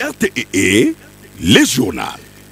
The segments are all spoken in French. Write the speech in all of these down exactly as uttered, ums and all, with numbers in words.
R T E, les journaux.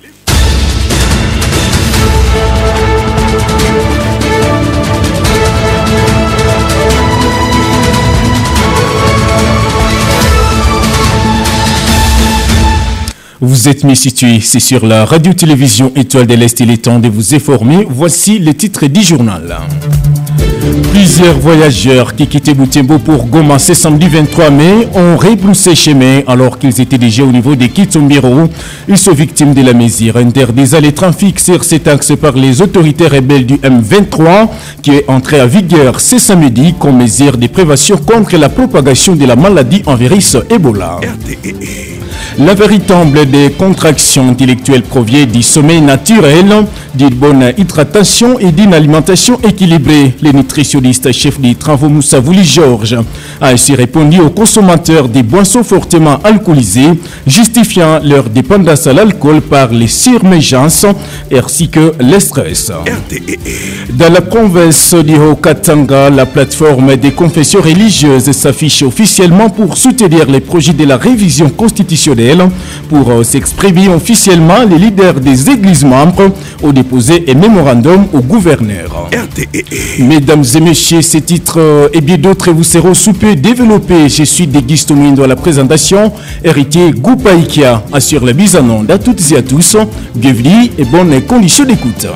Vous êtes mis situé, c'est sur la radio-télévision Étoile de l'Est. Il est temps de vous informer. Voici les titres du journal. Plusieurs voyageurs qui quittaient Butembo pour Goma ce samedi vingt-trois mai ont rebroussé chemin alors qu'ils étaient déjà au niveau de Kitumbiro. Ils sont victimes de la mesure interdite à les trafics sur cet axe par les autorités rebelles du M vingt-trois qui est entrée en vigueur ce samedi comme mesure de prévention contre la propagation de la maladie en virus Ebola. La véritable des contractions intellectuelles provient du sommeil naturel, d'une bonne hydratation et d'une alimentation équilibrée. Le nutritionniste chef des travaux Moussa Vouli Georges a ainsi répondu aux consommateurs des boissons fortement alcoolisées, justifiant leur dépendance à l'alcool par les surmégences ainsi que le stress. Dans la province du Haut-Katanga, la plateforme des confessions religieuses s'affiche officiellement pour soutenir les projets de la révision constitutionnelle. Pour euh, s'exprimer officiellement, les leaders des églises membres ont déposé un mémorandum au gouverneur. R T E. Mesdames et messieurs, ces titres euh, et bien d'autres vous seront sous peu développés. Je suis Deguisto Mouindo à la présentation. Héritier Goupaïkia assure la mise en onde à toutes et à tous. Bienvenue et bonnes conditions d'écoute.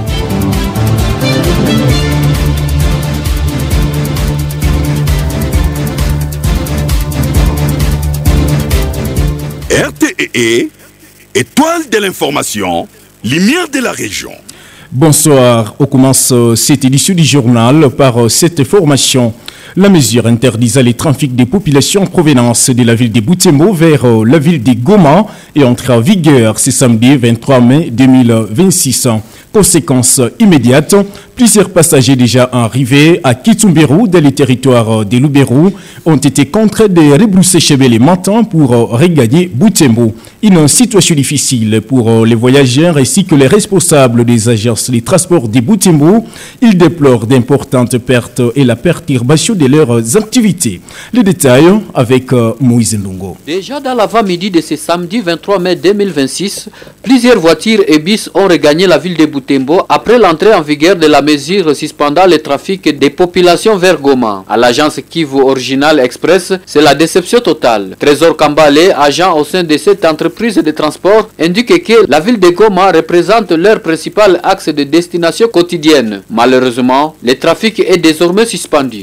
R T E, étoile de l'information, lumière de la région. Bonsoir, on commence cette édition du journal par cette information. La mesure interdisant les trafics des populations en provenance de la ville de Butembo vers la ville de Goma est entrée en vigueur ce samedi vingt-trois mai deux mille vingt-six. Conséquence immédiate, plusieurs passagers déjà arrivés à Kitumbiro, dans les territoires de Lubero, ont été contraints de rebrousser chemin les matins pour regagner Butembo. Une situation difficile pour les voyageurs ainsi que les responsables des agences de transport de Butembo. Ils déplorent d'importantes pertes et la perturbation de leurs activités. Les détails avec Moïse Ndongo. Déjà dans l'avant-midi de ce samedi vingt-trois mai deux mille vingt-six, plusieurs voitures et bus ont regagné la ville de Butembo après l'entrée en vigueur de la mesure suspendant le trafic des populations vers Goma. À l'agence Kivu Original Express, c'est la déception totale. Trésor Kambale, agent au sein de cette entreprise de transport, indique que la ville de Goma représente leur principal axe de destination quotidienne. Malheureusement, le trafic est désormais suspendu.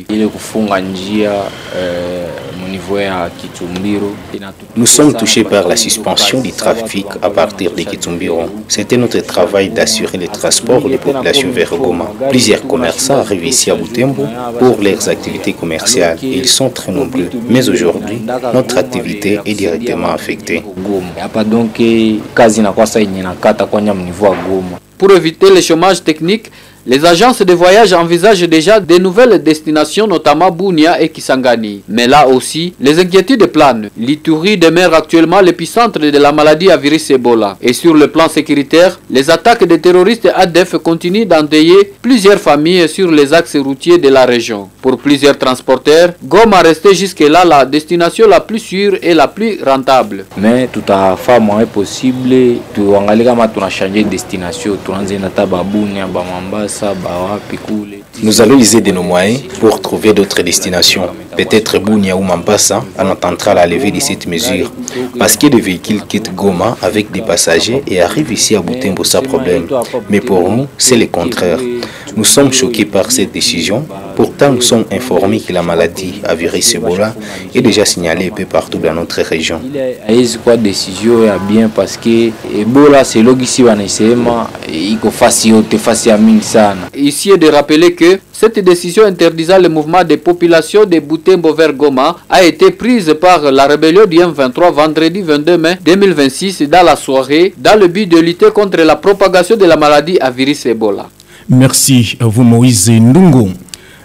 Nous sommes touchés par la suspension du trafic à partir de Kitumbiro. C'était notre travail d'assurer le transport des populations vers Goma. Plusieurs commerçants arrivent ici à Butembo pour leurs activités commerciales et ils sont très nombreux. Mais aujourd'hui, notre activité est directement affectée. Pour éviter le chômage technique, les agences de voyage envisagent déjà de nouvelles destinations, notamment Bunia et Kisangani. Mais là aussi, les inquiétudes planent. L'Ituri demeure actuellement l'épicentre de la maladie à virus Ebola. Et sur le plan sécuritaire, les attaques des terroristes A D F continuent d'endeuiller plusieurs familles sur les axes routiers de la région. Pour plusieurs transporteurs, Goma restait jusque-là la destination la plus sûre et la plus rentable. Mais tout à fait moins possible, tu as changé de destination, tu as Bunia, Bamambas. Nous allons user de nos moyens pour trouver d'autres destinations. Peut-être Bunia ou Mambasa en entendra la levée de cette mesure. Parce que des véhicules quittent Goma avec des passagers et arrivent ici à Butembo sans problème. Mais pour nous, c'est le contraire. Nous sommes choqués par cette décision. Pourtant, nous sommes informés que la maladie à virus Ebola est déjà signalée un peu partout dans notre région. La décision est bien parce que Ebola, c'est l'ici il faut faciliter, faciliter. Ici est de rappeler que cette décision interdisant le mouvement des populations de Butembo vers Goma a été prise par la rébellion du M vingt-trois vendredi vingt-deux mai deux mille vingt-six dans la soirée dans le but de lutter contre la propagation de la maladie à virus Ebola. Merci à vous Moïse Ndungu.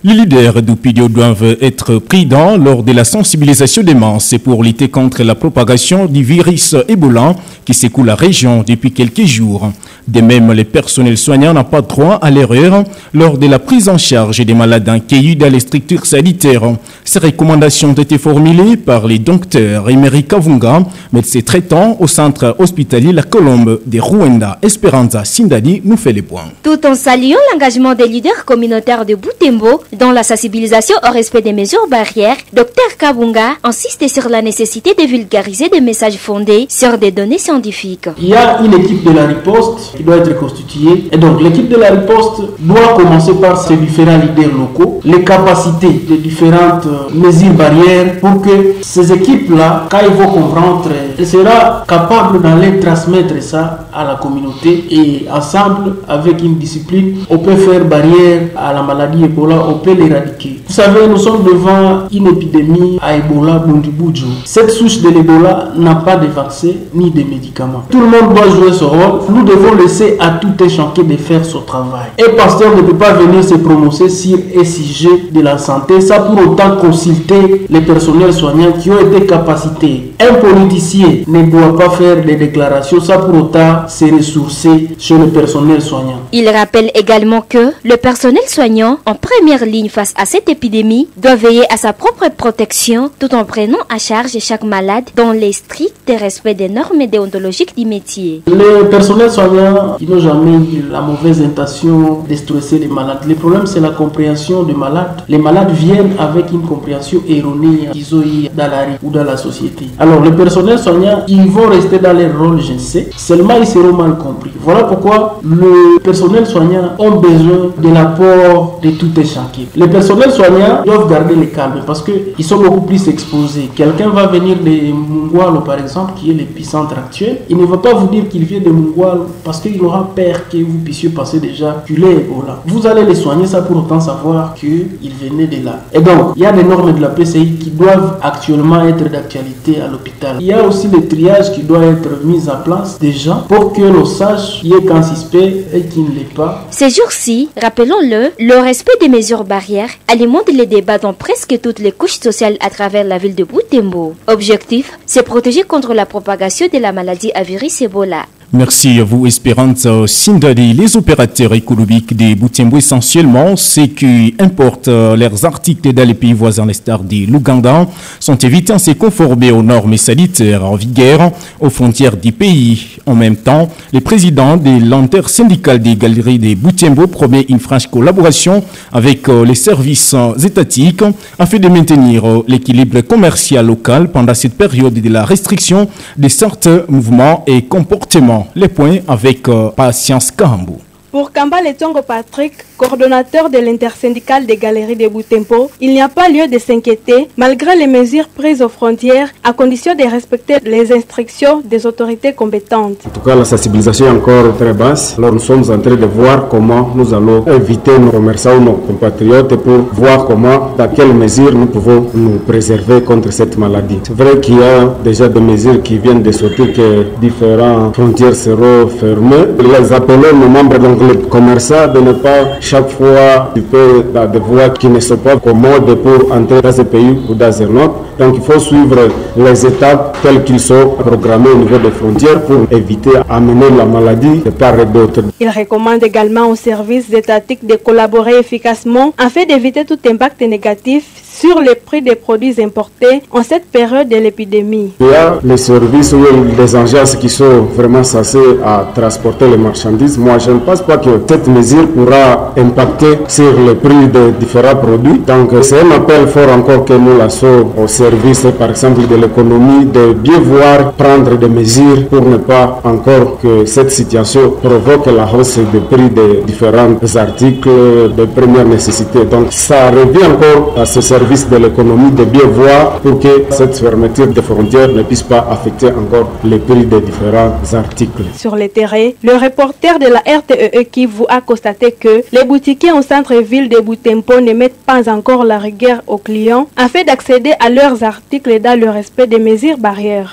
Les leaders d'Upidio doivent être prudents lors de la sensibilisation des masses pour lutter contre la propagation du virus Ebola qui secoue la région depuis quelques jours. De même, les personnels soignants n'ont pas droit à l'erreur lors de la prise en charge des malades accueillis dans les structures sanitaires. Ces recommandations ont été formulées par les docteurs Emery Kavunga, médecin traitant au centre hospitalier La Colombe de Rwanda. Esperanza Sindadi nous fait les points. Tout en saluant l'engagement des leaders communautaires de Butembo dans la sensibilisation au respect des mesures barrières, docteur Kavunga insiste sur la nécessité de vulgariser des messages fondés sur des données scientifiques. Il y a une équipe de la riposte qui doit être constituée et donc l'équipe de la riposte doit commencer par ses différents leaders locaux, les capacités des différentes mesures barrières pour que ces équipes-là, quand ils vont comprendre, elles seront capables d'aller transmettre ça à la communauté et ensemble, avec une discipline, on peut faire barrière à la maladie Ebola, on peut l'éradiquer. Vous savez, nous sommes devant une épidémie à Ebola, Bundibudjo. Cette souche de l'Ebola n'a pas de vaccin ni de médicaments. Tout le monde doit jouer son rôle. Nous devons laisser à tout un chacun de faire son travail. Un pasteur ne peut pas venir se prononcer sur un sujet de la santé, ça pour autant consulter les personnels soignants qui ont été capacités. Un politicien ne doit pas faire des déclarations, ça pour autant se ressourcer sur le personnel soignant. Il rappelle également que le personnel soignant, en première ligne face à cette épidémie, doit veiller à sa propre protection tout en prenant à charge chaque malade dans les stricts respect des normes déontologiques du métier. Les personnels soignants, ils n'ont jamais eu la mauvaise intention de stresser les malades. Le problème, c'est la compréhension des malades. Les malades viennent avec une compréhension erronée qu'ils ont eu dans la rue ou dans la société. Alors, le personnel soignant, ils vont rester dans leur rôle, je sais, seulement ils seront mal compris. Voilà pourquoi le personnel soignant a besoin de l'apport de tout et chacun. Les personnels soignants doivent garder le calme parce qu'ils sont beaucoup plus exposés. Quelqu'un va venir de Mungwalo, par exemple, qui est l'épicentre actuel. Il ne va pas vous dire qu'il vient de Mungwalo parce qu'il aura peur que vous puissiez passer déjà culer Ebola. Vous allez les soigner, ça pour autant savoir qu'ils venaient de là. Et donc, il y a des normes de la P C I qui doivent actuellement être d'actualité à l'hôpital. Il y a aussi le triage qui doit être mis en place déjà pour que l'on sache qui est qu'un suspect et qui ne l'est pas. Ces jours-ci, rappelons-le, le respect des mesures barrières alimente les débats dans presque toutes les couches sociales à travers la ville de Butembo. Objectif, c'est protéger contre la propagation de la maladie à virus Ebola. Merci à vous, Esperanza Sindadi. Les opérateurs économiques de Butembo, essentiellement ceux qui importent leurs articles dans les pays voisins, les stars de l'Ouganda, sont invités à se conformer aux normes sanitaires en vigueur aux frontières du pays. En même temps, le président de l'intersyndicale des galeries de Butembo promet une franche collaboration avec les services étatiques afin de maintenir l'équilibre commercial local pendant cette période de la restriction de certains mouvements et comportements. Les points avec euh, Patience Kahambou. Pour Kamba Letongo Patrick, coordonnateur de l'intersyndicale des galeries de Butembo, il n'y a pas lieu de s'inquiéter malgré les mesures prises aux frontières à condition de respecter les instructions des autorités compétentes. En tout cas, la sensibilisation est encore très basse. Alors nous sommes en train de voir comment nous allons inviter nos commerçants ou nos compatriotes pour voir comment, dans quelles mesures nous pouvons nous préserver contre cette maladie. C'est vrai qu'il y a déjà des mesures qui viennent de sortir que différentes frontières seront fermées. Les appelons nos membres donc les commerçants de ne pas chaque fois occuper des voies qui ne sont pas commodes pour entrer dans un pays ou dans un autre. Donc il faut suivre les étapes telles qu'ils sont programmées au niveau des frontières pour éviter d'amener la maladie de part et d'autre. Il recommande également aux services étatiques de collaborer efficacement afin d'éviter tout impact négatif sur les prix des produits importés en cette période de l'épidémie. Il y a les services ou les agences qui sont vraiment censés à transporter les marchandises. Moi, je ne pense pas que cette mesure pourra impacter sur le prix des différents produits. Donc, c'est un appel fort encore que nous lançons au service, par exemple, de l'économie, de bien voir prendre des mesures pour ne pas encore que cette situation provoque la hausse des prix des différents articles de première nécessité. Donc, ça revient encore à ce service de l'économie de bien voir pour que cette fermeture des frontières ne puisse pas affecter encore les prix des différents articles. Sur le terrain, le reporter de la R T E E Kivu a constaté que les boutiquiers au centre-ville de Butembo ne mettent pas encore la rigueur aux clients afin d'accéder à leurs articles dans le respect des mesures barrières.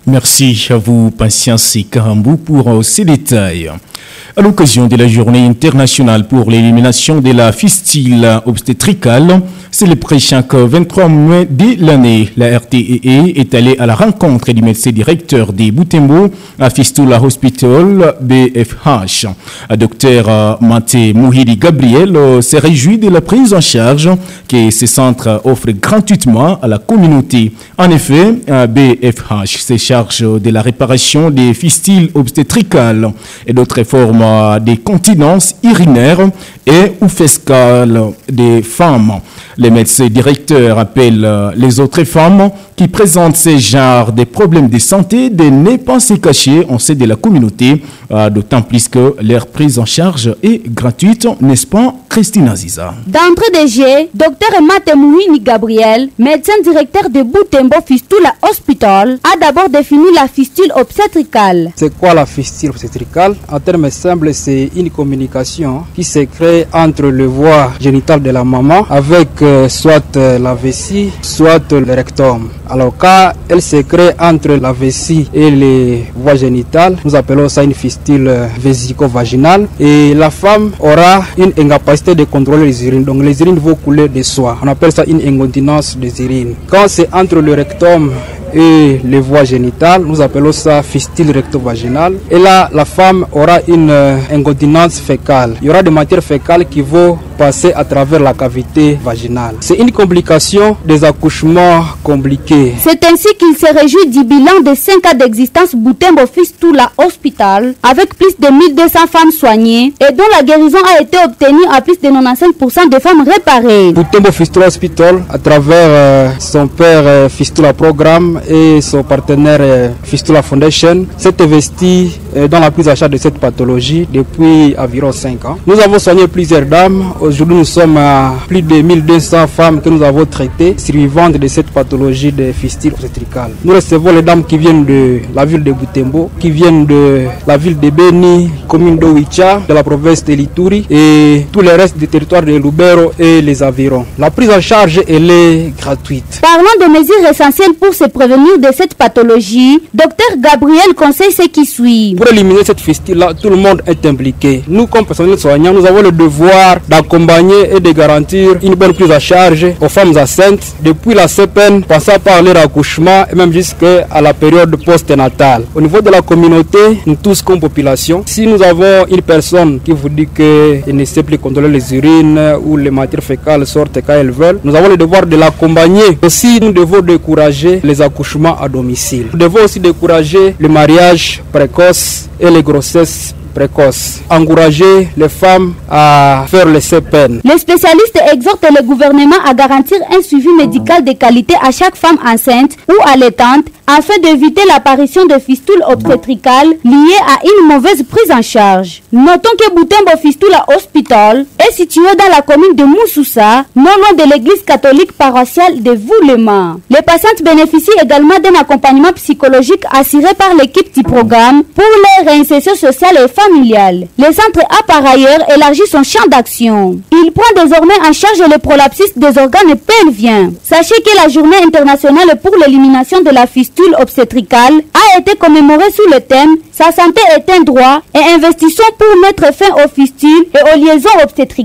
Merci à vous, Patience et Karambou, pour ces détails. À l'occasion de la journée internationale pour l'élimination de la fistule obstétricale, célébrée chaque vingt-trois mai de l'année, la R T E est allée à la rencontre du médecin directeur de Butembo à Fistula Hospital B F H. Docteur Maté Mouhiri Gabriel s'est réjoui de la prise en charge que ce centre offre gratuitement à la communauté. En effet, B F H se charge de la réparation des fistules obstétricales et d'autres formes des continences urinaires et ou fescales des femmes. Les médecins directeurs appellent les autres femmes qui présentent ce genre de problèmes de santé de ne pas se cacher en sein de la communauté, d'autant plus que leur prise en charge est gratuite, n'est-ce pas, Christine Aziza? D'entrée de jeu, docteur Matemouini Gabriel, médecin directeur de Butembo Fistula Hospital, a d'abord défini la fistule obstétricale. C'est quoi la fistule obstétricale? En termes simples, c'est une communication qui se crée entre le voie génitale de la maman avec euh, soit euh, la vessie, soit euh, le rectum. Alors quand elle se crée entre la vessie et les voies génitales, nous appelons ça une fistule euh, vésico-vaginale, et la femme aura une incapacité de contrôler les urines, donc les urines vont couler de soi. On appelle ça une incontinence des urines. Quand c'est entre le rectum et les voies génitales, nous appelons ça fistule recto-vaginale. Et là, la femme aura une euh, incontinence fécale. Il y aura des matières fécales qui vont passer à travers la cavité vaginale. C'est une complication des accouchements compliqués. C'est ainsi qu'il se réjouit du bilan de cinq cas d'existence Butembo Fistula Hospital, avec plus de mille deux cents femmes soignées et dont la guérison a été obtenue à plus de quatre-vingt-quinze pour cent de femmes réparées. Butembo Fistula Hospital, à travers euh, son père euh, Fistula Programme et son partenaire euh, Fistula Foundation, s'est investi euh, dans la prise en charge de cette pathologie depuis environ cinq ans. Nous avons soigné plusieurs dames. Aujourd'hui, nous sommes à plus de mille deux cents femmes que nous avons traitées survivantes de cette pathologie de fistule obstétricale. Nous recevons les dames qui viennent de la ville de Butembo, qui viennent de la ville de Beni, commune d'Oicha, de la province de l'Ituri et tous les restes du territoire de Lubero et les environs. La prise en charge, elle est gratuite. Parlant de mesures essentielles pour se prévenir de cette pathologie, docteur Gabriel conseille ce qui suit. Pour éliminer cette fistule-là, tout le monde est impliqué. Nous, comme personnel soignant, nous avons le devoir d'accompagner et de garantir une bonne prise en charge aux femmes enceintes depuis la C P N, passant par leur accouchement et même jusqu'à la période post-natale. Au niveau de la communauté, nous tous comme population, si nous avons une personne qui vous dit qu'elle ne sait plus contrôler les urines ou les matières fécales sortent quand elles veulent, nous avons le devoir de l'accompagner. Aussi, nous devons décourager les accouchements à domicile. Nous devons aussi décourager le mariage précoce et les grossesses précoce. Encourager les femmes à faire le C P N. Les spécialistes exhortent le gouvernement à garantir un suivi médical de qualité à chaque femme enceinte ou allaitante afin d'éviter l'apparition de fistules obstétricales liées à une mauvaise prise en charge. Notons que Butembo Fistula Hospital est situé dans la commune de Moussoussa, non loin de l'église catholique paroissiale de Voulemans. Les patientes bénéficient également d'un accompagnement psychologique assuré par l'équipe du programme pour leur réinsertion sociale et familiale. Le centre a par ailleurs élargi son champ d'action. Il prend désormais en charge le prolapsus des organes pelviens. Sachez que la journée internationale pour l'élimination de la fistule obstétricale a été commémorée sous le thème « Sa santé est un droit et investissons pour mettre fin aux fistules et aux liaisons obstétricales ».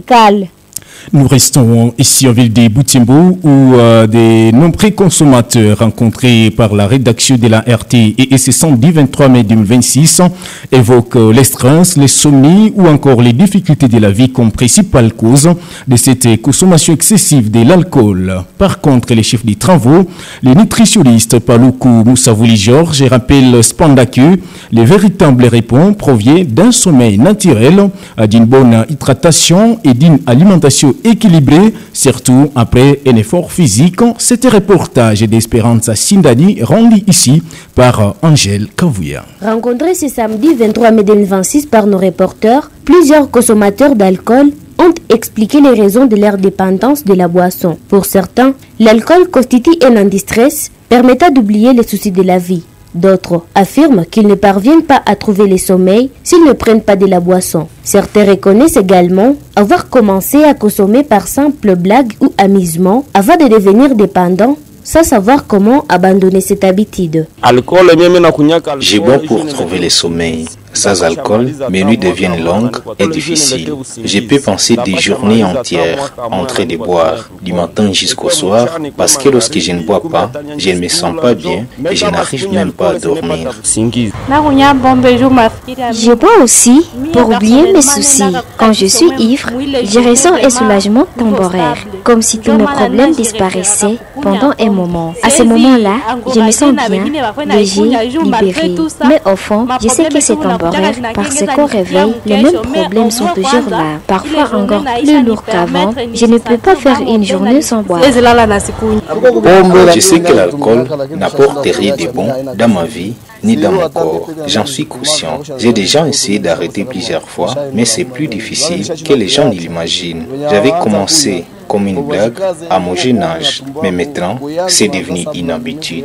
Nous restons ici en ville de Butembo où euh, des nombreux consommateurs rencontrés par la rédaction de la R T et ce samedi vingt-trois mai deux mille vingt-six évoquent euh, les stress, les somnies ou encore les difficultés de la vie comme principale cause de cette consommation excessive de l'alcool. Par contre, les chefs des travaux, les nutritionnistes Paloukou Moussavouli Georges rappellent cependant que les véritables réponses proviennent d'un sommeil naturel, d'une bonne hydratation et d'une alimentation équilibré, surtout après un effort physique. C'était un reportage d'Espérance Sindani rendu ici par Angèle Kavouya. Rencontrés ce samedi vingt-trois mai deux mille vingt-six par nos reporters, plusieurs consommateurs d'alcool ont expliqué les raisons de leur dépendance de la boisson. Pour certains, l'alcool constitue un anti-stress permettant d'oublier les soucis de la vie. D'autres affirment qu'ils ne parviennent pas à trouver le sommeil s'ils ne prennent pas de la boisson. Certains reconnaissent également avoir commencé à consommer par simple blague ou amusement avant de devenir dépendants, sans savoir comment abandonner cette habitude. J'ai bois pour trouver le sommeil. Sans alcool, mes nuits deviennent longues et difficiles. Je peux penser des journées entières en train de boire, du matin jusqu'au soir, parce que lorsque je ne bois pas, je ne me sens pas bien et je n'arrive même pas à dormir. Je bois aussi pour oublier mes soucis. Quand je suis ivre, je ressens un soulagement temporaire, comme si tous mes problèmes disparaissaient pendant un moment. À ce moment-là, je me sens bien, léger, libéré. Mais au fond, je sais que c'est temporaire parce qu'au réveil, les mêmes problèmes sont toujours là, parfois encore plus lourds qu'avant. Je ne peux pas faire une journée sans boire. Je sais que l'alcool n'apporte rien de bon dans ma vie ni dans mon corps. J'en suis conscient. J'ai déjà essayé d'arrêter plusieurs fois, mais c'est plus difficile que les gens ne l'imaginent. J'avais commencé comme une blague à mon jeune âge, mais maintenant, c'est devenu une habitude.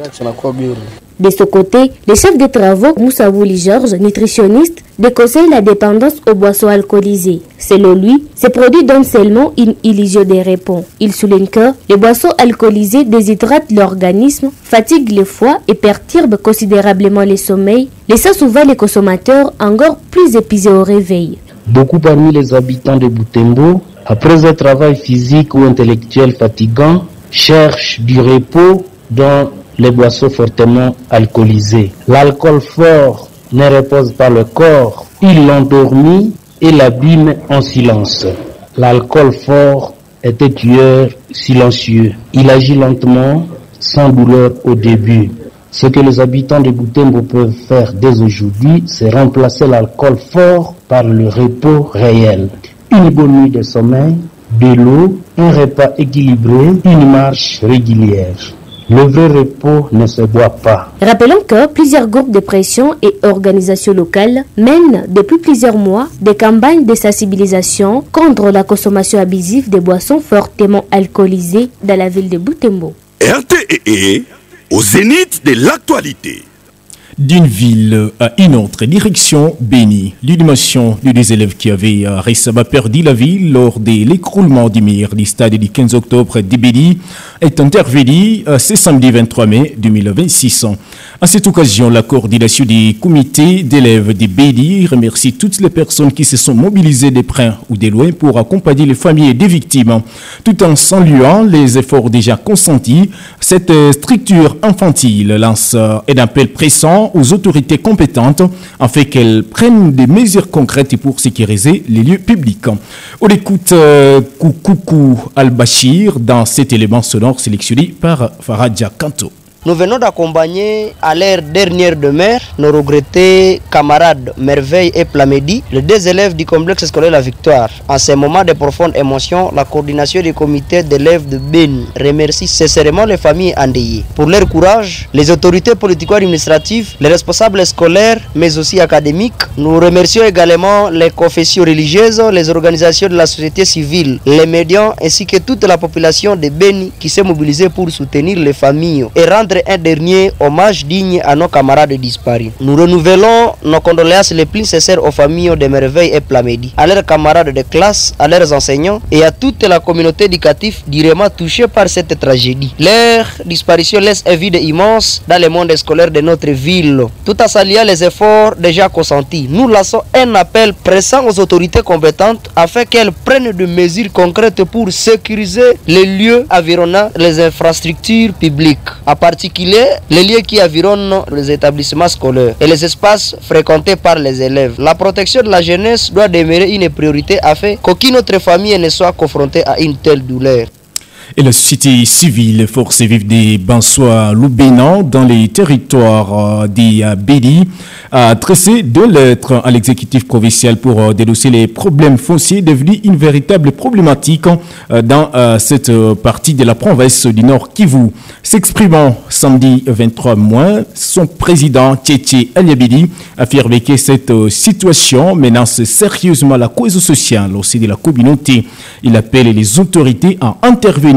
De ce côté, le chef de travaux, Moussa Wouli Georges, nutritionniste, déconseille la dépendance aux boissons alcoolisées. Selon lui, ces produits donnent seulement une illusion de repos. Il souligne que les boissons alcoolisées déshydratent l'organisme, fatiguent le foie et perturbent considérablement le sommeil, laissant souvent les consommateurs encore plus épuisés au réveil. Beaucoup parmi les habitants de Butembo, après un travail physique ou intellectuel fatigant, cherchent du repos dans les boissons fortement alcoolisées. L'alcool fort ne repose pas le corps, il l'endormit et l'abîme en silence. L'alcool fort est un tueur silencieux. Il agit lentement, sans douleur au début. Ce que les habitants de Butembo peuvent faire dès aujourd'hui, c'est remplacer l'alcool fort par le repos réel. Une bonne nuit de sommeil, de l'eau, un repas équilibré, une marche régulière. Le vrai repos ne se boit pas. Rappelons que plusieurs groupes de pression et organisations locales mènent depuis plusieurs mois des campagnes de sensibilisation contre la consommation abusive des boissons fortement alcoolisées dans la ville de Butembo. R T E E au zénith de l'actualité. D'une ville à une autre direction, Béni, l'inhumation de des élèves qui avaient récemment perdu la vie lors de l'écroulement du mur du stade du quinze octobre de Béni est intervenue ce samedi vingt-trois mai deux mille vingt-six. À cette occasion, la coordination du comité d'élèves de Béni remercie toutes les personnes qui se sont mobilisées de près ou de loin pour accompagner les familles des victimes, tout en saluant les efforts déjà consentis. Cette structure infantile lance un appel pressant aux autorités compétentes afin qu'elles prennent des mesures concrètes pour sécuriser les lieux publics. On écoute euh, Koukoukou Al-Bachir dans cet élément sonore sélectionné par Faradja Kanto. Nous venons d'accompagner à leur dernière demeure nos regrettés camarades Merveille et Plamedi, les deux élèves du complexe scolaire La Victoire. En ces moments de profonde émotion, la coordination du comité d'élèves de Béni remercie sincèrement les familles endeuillées. Pour leur courage, les autorités politico-administratives, les responsables scolaires, mais aussi académiques. Nous remercions également les confessions religieuses, les organisations de la société civile, les médias ainsi que toute la population de Béni qui s'est mobilisée pour soutenir les familles et rendre un dernier hommage digne à nos camarades disparus. Nous renouvelons nos condoléances les plus sincères aux familles de Merveille et Plamedi, à leurs camarades de classe, à leurs enseignants et à toute la communauté éducative durement touchée par cette tragédie. Leur disparition laisse un vide immense dans le monde scolaire de notre ville. Tout en saluant les efforts déjà consentis, nous lançons un appel pressant aux autorités compétentes afin qu'elles prennent des mesures concrètes pour sécuriser les lieux environnant les infrastructures publiques, à particulier les lieux qui environnent les établissements scolaires et les espaces fréquentés par les élèves. La protection de la jeunesse doit demeurer une priorité afin qu'aucune autre famille ne soit confrontée à une telle douleur. Et la société civile, force vive des Bansois Loubénan dans les territoires des Béni, a adressé deux lettres à l'exécutif provincial pour dénoncer les problèmes fonciers devenus une véritable problématique dans cette partie de la province du Nord Kivu. S'exprimant samedi vingt-trois mai, son président Tchétché Aliabidi a affirmé que cette situation menace sérieusement la cohésion sociale aussi de la communauté. Il appelle les autorités à intervenir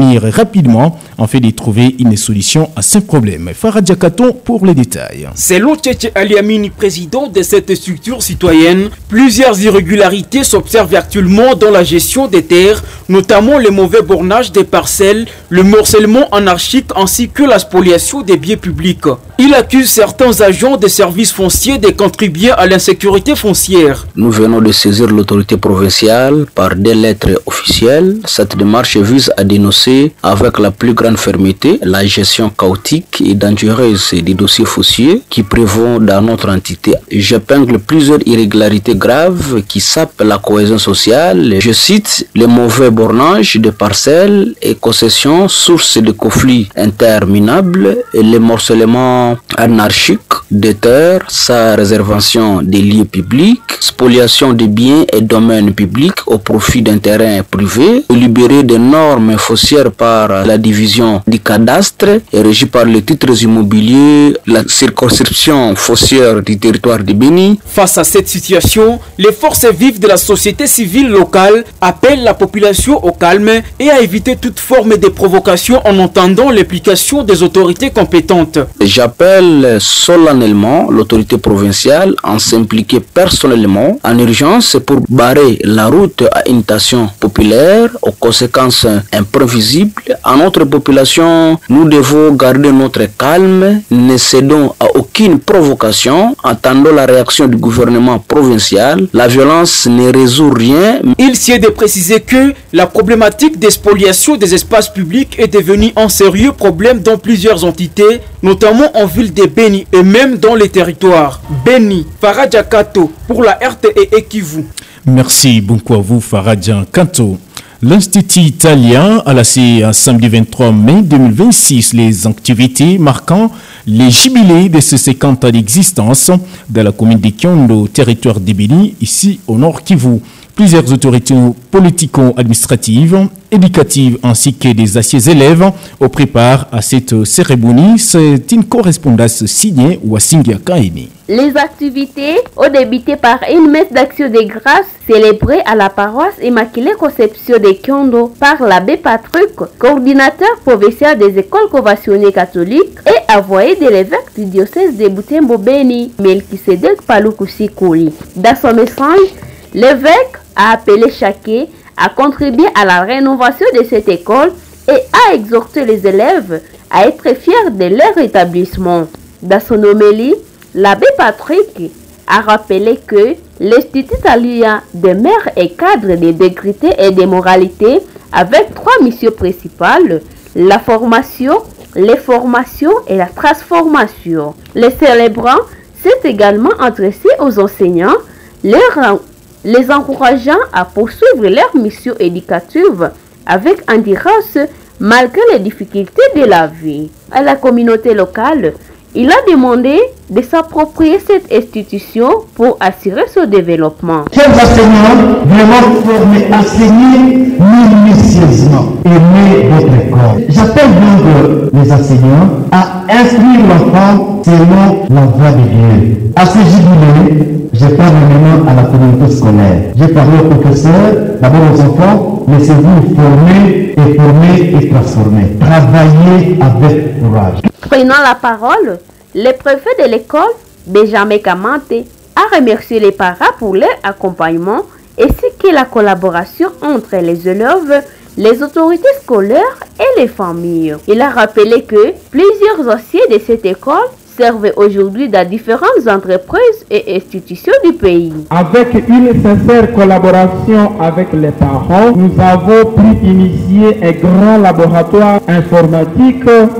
intervenir rapidement afin de trouver une solution à ce problème. Farah Diakaton pour les détails. Selon Tchétché Aliamini, président de cette structure citoyenne, plusieurs irrégularités s'observent actuellement dans la gestion des terres, notamment le mauvais bornage des parcelles, le morcellement anarchique ainsi que la spoliation des biens publics. Il accuse certains agents des services fonciers de contribuer à l'insécurité foncière. Nous venons de saisir l'autorité provinciale par des lettres officielles. Cette démarche vise à dénoncer avec la plus grande fermeté la gestion chaotique et dangereuse des dossiers fonciers qui prévaut dans notre entité. J'épingle plusieurs irrégularités graves qui sapent la cohésion sociale. Je cite les mauvais bornages de parcelles et concessions, source de conflits interminables, et les morcellements anarchiques des terres, sa réservation des lieux publics, spoliation des biens et domaines publics au profit d'un terrain privé, libéré des normes foncières par la division du cadastre et régie par les titres immobiliers, la circonscription foncière du territoire de Béni. Face à cette situation, les forces vives de la société civile locale appellent la population au calme et à éviter toute forme de provocation en entendant l'implication des autorités compétentes. J'appelle solennellement l'autorité provinciale à s'impliquer personnellement en urgence pour barrer la route à une tension populaire aux conséquences imprévisibles. À notre population, nous devons garder notre calme, ne cédons à aucune provocation, attendons la réaction du gouvernement provincial. La violence ne résout rien. Il s'y est de préciser que la problématique des spoliations des espaces publics est devenue un sérieux problème dans plusieurs entités, notamment en ville de Béni et même dans les territoires. Béni, Farah Diakato pour la R T E Ekivu. Merci beaucoup à vous, Farah Diakato. L'Institut italien a lancé un samedi vingt-trois mai deux mille vingt-six les activités marquant les jubilés de ses cinquante ans d'existence dans la commune de Kiondo, territoire de Béni, ici au nord Kivu. Plusieurs autorités politico-administratives, éducatives ainsi que des anciens élèves au prépare à cette cérémonie. C'est une correspondance signée Wassingia Kaini. Les activités ont débuté par une messe d'action de grâce célébrée à la paroisse Immaculée Conception de Kiondo par l'abbé Patrick, coordinateur provincial des écoles conventionnées catholiques et envoyé de l'évêque du diocèse de Butembo Béni, Melchisedek Palukusi Kouli. Dans son message, l'évêque a appelé chacun à contribuer à la rénovation de cette école et a exhorté les élèves à être fiers de leur établissement. Dans son homélie, l'abbé Patrick a rappelé que l'Institut italien demeure un cadre de dégrité et de moralité avec trois missions principales: la formation, les formations et la transformation. Les célébrants s'est également adressé aux enseignants, leur les encourageant à poursuivre leur mission éducative avec endurance malgré les difficultés de la vie. À la communauté locale, il a demandé de s'approprier cette institution pour assurer son développement. Chers enseignants, vraiment formés, enseigner minutieusement, aimer votre école. J'appelle donc les enseignants à instruire l'enfant selon la voie de Dieu. À ce jubilé, je parle maintenant à la communauté scolaire. Je parle aux professeurs, d'abord aux enfants, laissez-vous former et former et transformer. Travaillez avec courage. Prenant la parole, le préfet de l'école, Benjamin Kamante, a remercié les parents pour leur accompagnement ainsi que la collaboration entre les élèves, les autorités scolaires et les familles. Il a rappelé que plusieurs anciens de cette école servent aujourd'hui dans différentes entreprises et institutions du pays. Avec une sincère collaboration avec les parents, nous avons pu initier un grand laboratoire informatique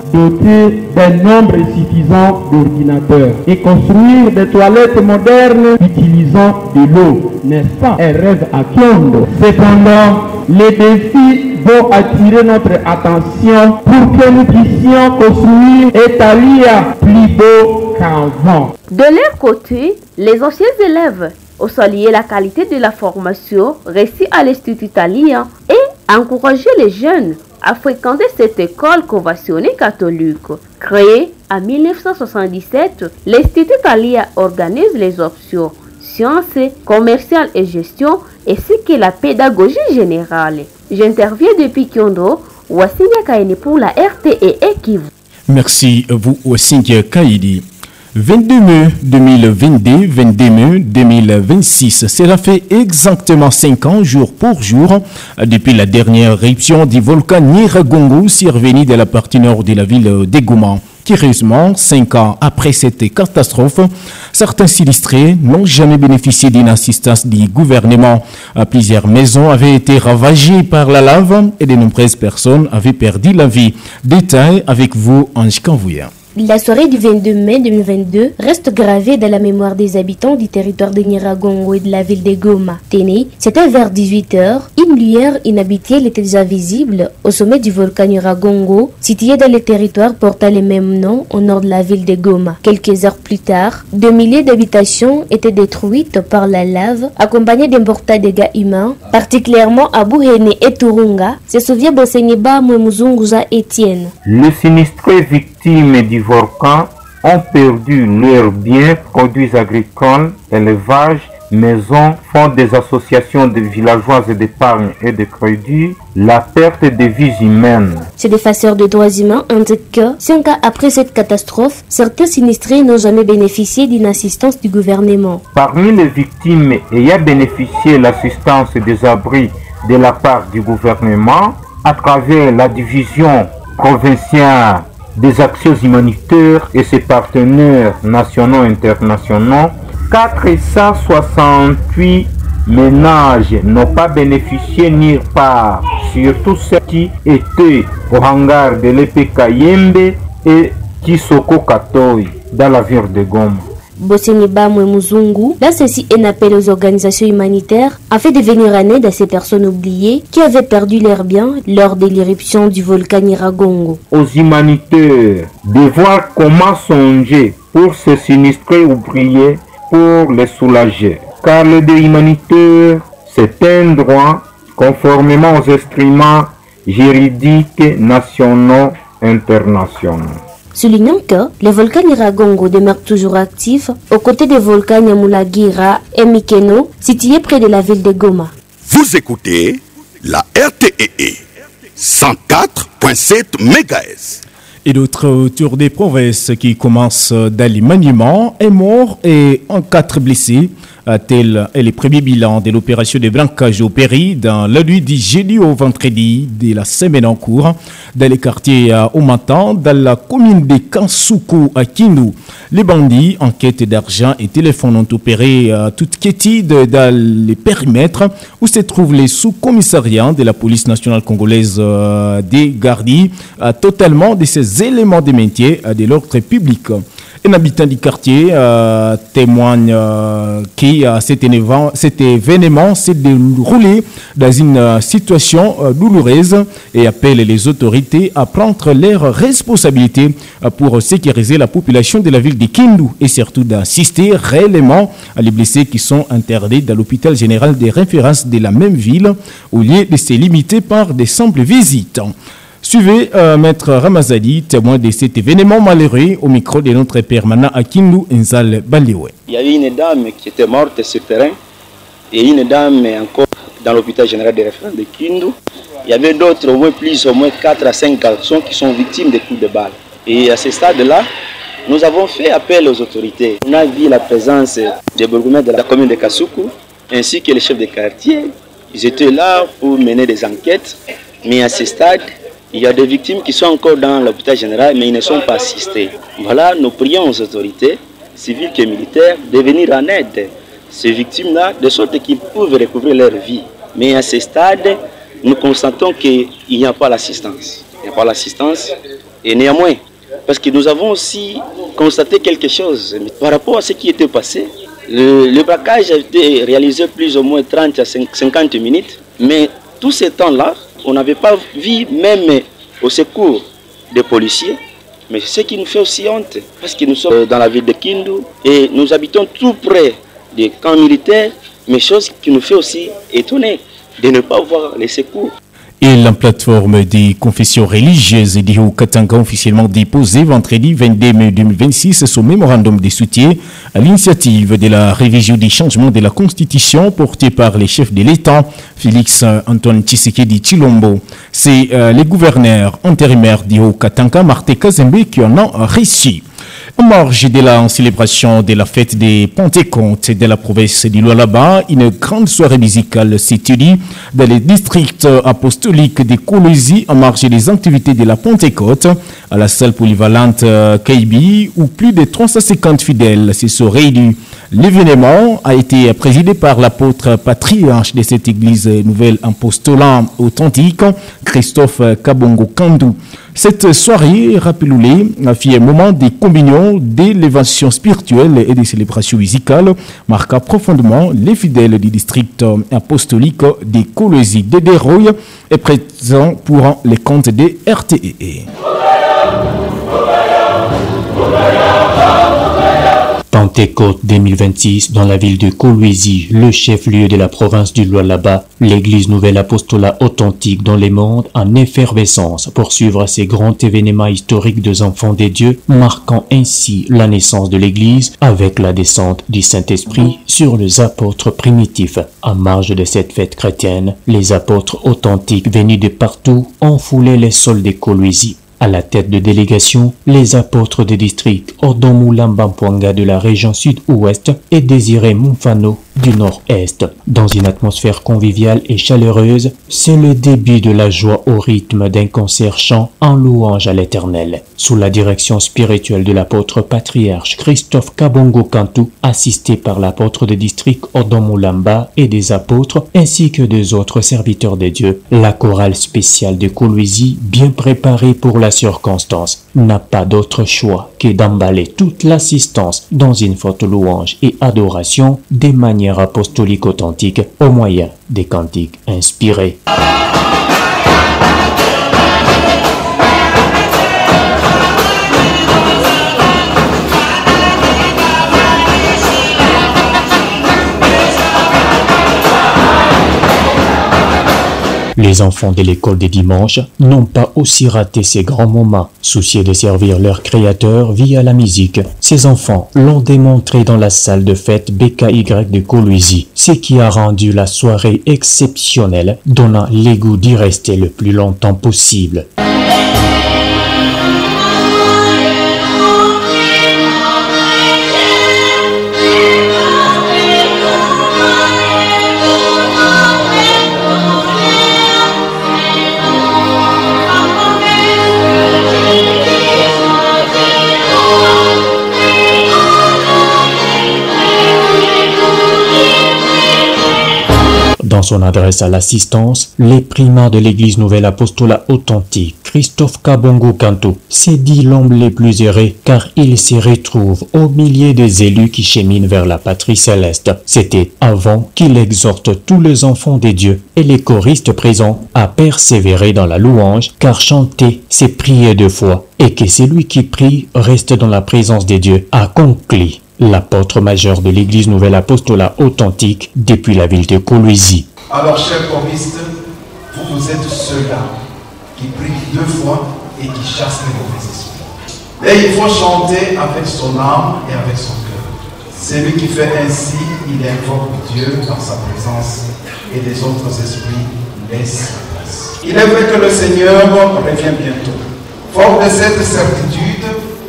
doté d'un nombre suffisant d'ordinateurs et construire des toilettes modernes utilisant de l'eau. N'est-ce pas un rêve à Kiondo? Cependant, les défis vont attirer notre attention pour que nous puissions construire Italia plus beau qu'avant. De leur côté, les anciens élèves ont salué la qualité de la formation reçue à l'Institut italien et encouragé les jeunes à fréquenter cette école conventionnée catholique. Créée en mille neuf cent soixante-dix-sept, l'Institut italien organise les options sciences, commerciales et gestion, ainsi que la pédagogie générale. J'interviens depuis Kiondo Wasinga Kaini pour la R T E Kivu. Merci à vous, Wasinga Kaidi. vingt-deux mai deux mille vingt-deux, vingt-deux mai deux mille vingt-six. Cela fait exactement cinq ans, jour pour jour, depuis la dernière éruption du volcan Nyiragongo survenue de la partie nord de la ville de Goma. Curieusement, cinq ans après cette catastrophe, certains sinistrés n'ont jamais bénéficié d'une assistance du gouvernement. Plusieurs maisons avaient été ravagées par la lave et de nombreuses personnes avaient perdu la vie. Détail avec vous, Ange Kanvouya. La soirée du vingt-deux mai deux mille vingt-deux reste gravée dans la mémoire des habitants du territoire de Nyiragongo et de la ville de Goma. Téné, c'était vers dix-huit heures. Une lumière inhabituelle était déjà visible au sommet du volcan Nyiragongo, situé dans le territoire portant le même nom au nord de la ville de Goma. Quelques heures plus tard, deux milliers d'habitations étaient détruites par la lave, accompagnées d'importants dégâts humains, particulièrement à Bouhene et Turunga, se souvient Boseniba Mwemuzunguza Etienne. Le sinistré victime du volcan ont perdu leurs biens, produits agricoles, élevage, maisons, fonds des associations de villageoises d'épargne et de crédit, la perte de vies humaines. Ces défenseurs de droits humains indiquent que, cinq ans après cette catastrophe, certains sinistrés n'ont jamais bénéficié d'une assistance du gouvernement. Parmi les victimes ayant bénéficié de l'assistance des abris de la part du gouvernement, à travers la division provinciale des actions humanitaires et ses partenaires nationaux et internationaux, quatre cent soixante-huit ménages n'ont pas bénéficié nulle part, surtout ceux qui étaient au hangar de l'E P Kayembe et Kisoko Katoi dans la ville de Goma. Boseniba Mwemuzungu lance ainsi un appel aux organisations humanitaires afin de venir en aide à ces personnes oubliées qui avaient perdu leurs biens lors de l'éruption du volcan Nyiragongo. Aux humanitaires de voir comment songer pour ces sinistrés oubliés pour les soulager. Car le deuil humanitaire, c'est un droit conformément aux instruments juridiques nationaux et internationaux. Soulignant que le volcan Nyiragongo demeure toujours actif aux côtés des volcans Nyamulagira et Mikeno, situés près de la ville de Goma. Vous écoutez la R T E cent quatre virgule sept mégahertz. Et d'autres tours des provinces qui commencent dans les maniements, un mort et un quatre blessés. Tel est le premier bilan de l'opération de braquage opérée dans la nuit du jeudi au vendredi de la semaine en cours dans les quartiers Omatan, dans la commune de Kansuku à Kindu. Les bandits en quête d'argent et téléphone ont opéré euh, toute quiétude dans les périmètres où se trouvent les sous-commissariats de la police nationale congolaise euh, des Gardies, euh, totalement de ces éléments de métier euh, de l'ordre public. Un habitant du quartier euh, témoigne euh, que euh, cet, événement, cet événement s'est déroulé dans une euh, situation euh, douloureuse et appelle les autorités à prendre leurs responsabilités euh, pour sécuriser la population de la ville de Kindu et surtout d'assister réellement à les blessés qui sont internés dans l'hôpital général des références de la même ville au lieu de se limiter par des simples visites. Suivez euh, Maître Ramazadi, témoin de cet événement malheureux, au micro de notre permanent à Kindu, Nzal Baliwe. Il y avait une dame qui était morte sur le terrain et une dame encore dans l'hôpital général de référence de Kindu. Il y avait d'autres, au moins plus, au moins quatre à cinq garçons qui sont victimes de coups de balle. Et à ce stade-là, nous avons fait appel aux autorités. On a vu la présence des bourgmestres de la commune de Kasuku ainsi que les chefs de quartier. Ils étaient là pour mener des enquêtes, mais à ce stade, il y a des victimes qui sont encore dans l'hôpital général, mais ils ne sont pas assistés. Voilà, nous prions aux autorités, civiles et militaires, de venir en aide ces victimes-là, de sorte qu'ils peuvent recouvrir leur vie. Mais à ce stade, nous constatons qu'il n'y a pas l'assistance. Il n'y a pas l'assistance, et néanmoins, parce que nous avons aussi constaté quelque chose. Par rapport à ce qui était passé, le, le braquage a été réalisé plus ou moins trente à cinquante minutes, mais tout ce temps-là, on n'avait pas vu même au secours des policiers, mais ce qui nous fait aussi honte, parce que nous sommes dans la ville de Kindu et nous habitons tout près des camps militaires, mais chose qui nous fait aussi étonner de ne pas voir les secours. Et la plateforme des confessions religieuses du Haut-Katanga officiellement déposé vendredi vingt-deux mai deux mille vingt-six son mémorandum de soutien à l'initiative de la révision des changements de la Constitution portée par les chefs de l'État, Félix Antoine Tshisekedi Tshilombo. C'est euh, les gouverneurs intérimaires du Haut-Katanga, Martin Kazembe, qui en ont reçu. En marge de la célébration de la fête des Pentecôtes de la province du Lualaba, une grande soirée musicale s'est tenue dans le district apostolique de Kolwezi en marge des activités de la Pentecôte à la salle polyvalente Kaibi où plus de trois cent cinquante fidèles se sont réunis. L'événement a été présidé par l'apôtre patriarche de cette église nouvelle apostolat authentique, Christophe Kabongo Kandu. Cette soirée, rappelons-le, fut un moment de communion, d'élévation spirituelle et de célébration musicale, marqua profondément les fidèles du district apostolique de Kolwezi. Dédé Roy est présent pour les comptes des R T E E. Pentecôte deux mille vingt-six dans la ville de Kolwezi, le chef-lieu de la province du Lualaba, l'église nouvelle apostolat authentique dans le monde en effervescence pour suivre ces grands événements historiques des enfants des dieux, marquant ainsi la naissance de l'église avec la descente du Saint-Esprit sur les apôtres primitifs. En marge de cette fête chrétienne, les apôtres authentiques venus de partout ont foulé les sols de Kolwezi. À la tête de délégation, les apôtres des districts Odomulamba-Mpwanga de la région sud-ouest et Désiré Mumfano du nord-est. Dans une atmosphère conviviale et chaleureuse, c'est le début de la joie au rythme d'un concert chant en louange à l'Éternel. Sous la direction spirituelle de l'apôtre patriarche Christophe Kabongo Kantu, assisté par l'apôtre des districts Odomulamba et des apôtres, ainsi que des autres serviteurs de Dieu, la chorale spéciale de Kolwezi, bien préparée pour la circonstance, n'a pas d'autre choix que d'emballer toute l'assistance dans une forte louange et adoration des manières apostoliques authentiques au moyen des cantiques inspirés. Les enfants de l'école des dimanches n'ont pas aussi raté ces grands moments, souciés de servir leur créateur via la musique. Ces enfants l'ont démontré dans la salle de fête B K Y de Kolwezi, ce qui a rendu la soirée exceptionnelle, donnant le goût d'y rester le plus longtemps possible. Dans son adresse à l'assistance, le primat de l'église nouvelle apostolat authentique, Christophe Kabongo Kantu, s'est dit l'homme le plus heureux car il se retrouve au milieu des élus qui cheminent vers la patrie céleste. C'était avant qu'il exhorte tous les enfants des dieux et les choristes présents à persévérer dans la louange car chanter, c'est prier de foi et que celui qui prie reste dans la présence des dieux, a conclu l'apôtre majeur de l'église nouvelle apostolat authentique depuis la ville de Kolwezi. Alors, chers choristes, vous, vous êtes ceux-là qui prient deux fois et qui chassent les mauvais esprits. Mais il faut chanter avec son âme et avec son cœur. Celui qui fait ainsi, il invoque Dieu dans sa présence et les autres esprits laissent la place. Il est vrai que le Seigneur revient bientôt. Fort de cette certitude,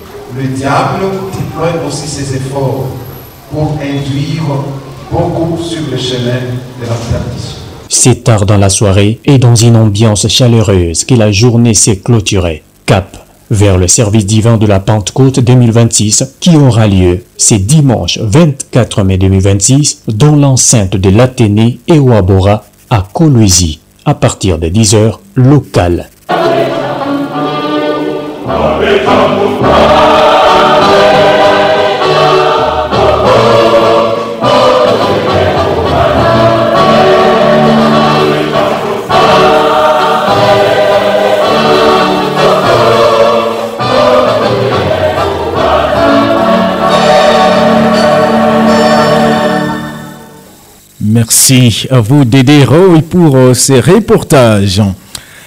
le diable déploie aussi ses efforts pour induire beaucoup sur le chemin de la perdition. C'est tard dans la soirée et dans une ambiance chaleureuse que la journée s'est clôturée. Cap vers le service divin de la Pentecôte deux mille vingt-six qui aura lieu ce dimanche vingt-quatre mai deux mille vingt-six dans l'enceinte de l'Athénée et Ouabora à Kolwezi à partir de dix heures locales. Merci à vous Dédé Roy pour euh, ces reportages.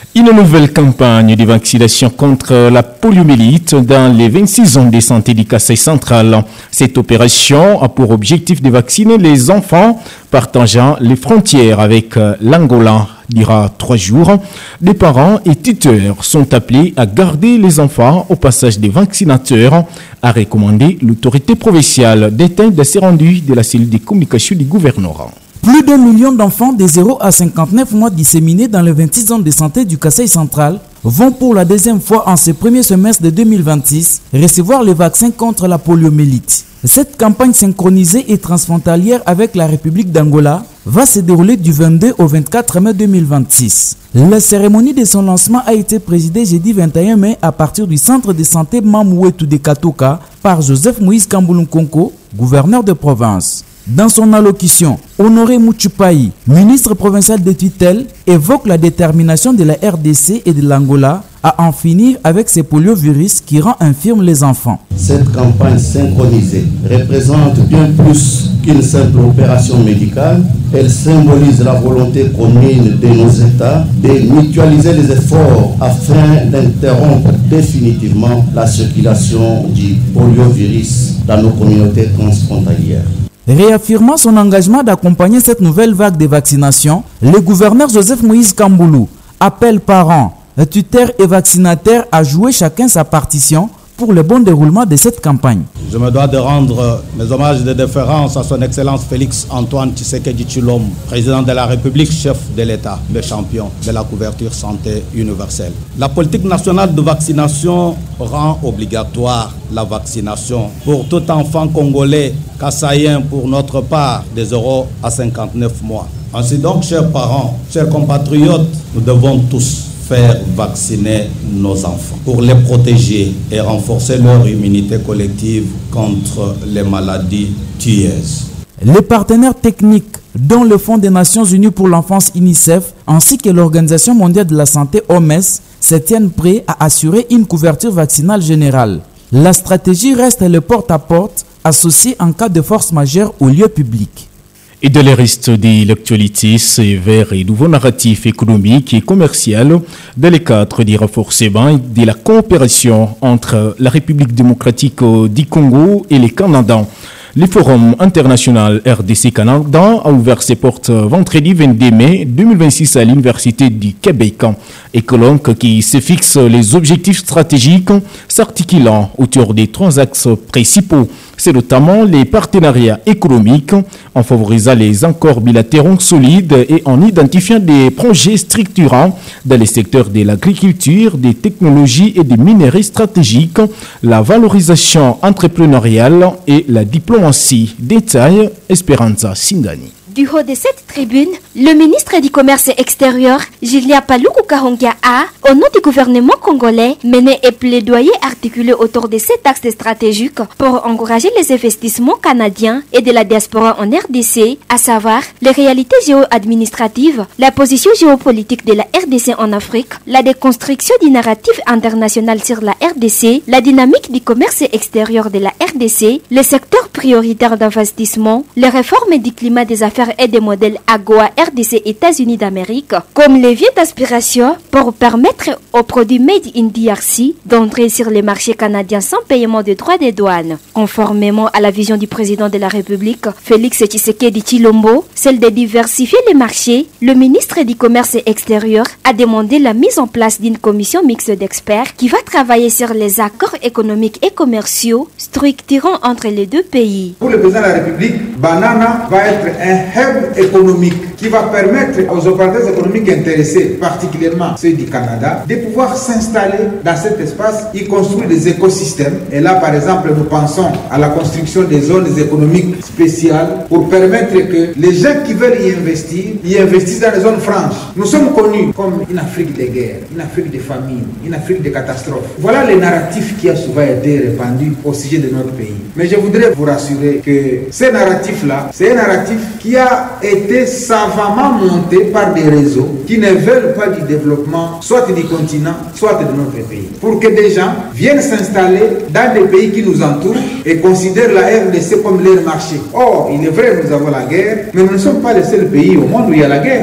Une nouvelle campagne de vaccination contre la poliomyélite dans les vingt-six zones de santé du Kasaï central. Cette opération a pour objectif de vacciner les enfants partageant les frontières avec l'Angola. Durant trois jours, les parents et tuteurs sont appelés à garder les enfants au passage des vaccinateurs, a recommandé l'autorité provinciale. Détail de ces rendus de la cellule de communication du gouvernement. Plus d'un million d'enfants de zéro à cinquante-neuf mois disséminés dans les vingt-six zones de santé du Kasaï central vont pour la deuxième fois en ce premier semestre de deux mille vingt-six recevoir le vaccin contre la poliomyélite. Cette campagne synchronisée et transfrontalière avec la République d'Angola va se dérouler du vingt-deux au vingt-quatre mai deux mille vingt-six. La cérémonie de son lancement a été présidée jeudi vingt et un mai à partir du centre de santé Mamouetou de Katoka par Joseph Moïse Kamboulounkonko, gouverneur de province. Dans son allocution, Honoré Mouchupaï, ministre provincial de tutelle, évoque la détermination de la R D C et de l'Angola à en finir avec ces poliovirus qui rend infirmes les enfants. Cette campagne synchronisée représente bien plus qu'une simple opération médicale. Elle symbolise la volonté commune de nos États de mutualiser les efforts afin d'interrompre définitivement la circulation du poliovirus dans nos communautés transfrontalières. Réaffirmant son engagement d'accompagner cette nouvelle vague de vaccination, le gouverneur Joseph Moïse Kamboulou appelle parents, tuteurs et vaccinateurs à jouer chacun sa partition pour le bon déroulement de cette campagne. Je me dois de rendre mes hommages de déférence à son Excellence Félix Antoine Tshisekedi Tshilombo, président de la République, chef de l'État, le champion de la couverture santé universelle. La politique nationale de vaccination rend obligatoire la vaccination pour tout enfant congolais, kassaïen pour notre part, de zéro à cinquante-neuf mois. Ainsi donc, chers parents, chers compatriotes, nous devons tous faire vacciner nos enfants pour les protéger et renforcer leur immunité collective contre les maladies tueuses. Les partenaires techniques, dont le Fonds des Nations Unies pour l'enfance UNICEF ainsi que l'Organisation mondiale de la santé O M S, se tiennent prêts à assurer une couverture vaccinale générale. La stratégie reste le porte-à-porte associé en cas de force majeure au lieu public. Et de le reste de l'actualité, c'est vers un nouveau narratif économique et commercial dans le cadre du renforcement et de la coopération entre la République démocratique du Congo et le Canada. Le Forum international R D C-Canada a ouvert ses portes vendredi vingt-deux mai deux mille vingt-six à l'Université du Québec. Et colloque qui se fixe les objectifs stratégiques s'articulant autour des trois axes principaux. C'est notamment les partenariats économiques en favorisant les accords bilatéraux solides et en identifiant des projets structurants dans les secteurs de l'agriculture, des technologies et des minerais stratégiques, la valorisation entrepreneuriale et la diplomatie. Détail, Esperanza Sindani. Du haut de cette tribune, le ministre du Commerce extérieur, Julien Paluku Kahongya a, au nom du gouvernement congolais, mené un plaidoyer articulé autour de cet axe stratégique pour encourager les investissements canadiens et de la diaspora en R D C, à savoir les réalités géo-administratives, la position géopolitique de la R D C en Afrique, la déconstruction du narratif international sur la R D C, la dynamique du commerce extérieur de la R D C, les secteurs prioritaires d'investissement, les réformes du climat des affaires et des modèles AGOA R D C États-Unis d'Amérique comme levier d'aspiration pour permettre aux produits made in D R C d'entrer sur les marchés canadiens sans paiement de droits de douane. Conformément à la vision du président de la République, Félix Tshisekedi Tshilombo, celle de diversifier les marchés, le ministre du Commerce extérieur a demandé la mise en place d'une commission mixte d'experts qui va travailler sur les accords économiques et commerciaux structurants entre les deux pays. Pour le président de la République, Banana va être un hub économique qui va permettre aux opérateurs économiques intéressés, particulièrement ceux du Canada, de pouvoir s'installer dans cet espace, y construire des écosystèmes. Et là, par exemple, nous pensons à la construction des zones économiques spéciales pour permettre que les gens qui veulent y investir, y investissent dans les zones franches. Nous sommes connus comme une Afrique de guerre, une Afrique de famine, une Afrique de catastrophe. Voilà les narratifs qui a souvent été répandus au sujet de notre pays. Mais je voudrais vous rassurer que ces narratifs-là, c'est un narratif qui a été savamment monté par des réseaux qui ne veulent pas du développement, soit du continent, soit de notre pays. Pour que des gens viennent s'installer dans des pays qui nous entourent et considèrent la R D C comme leur marché. Or, il est vrai, nous avons la guerre, mais nous ne sommes pas les seuls pays au monde où il y a la guerre.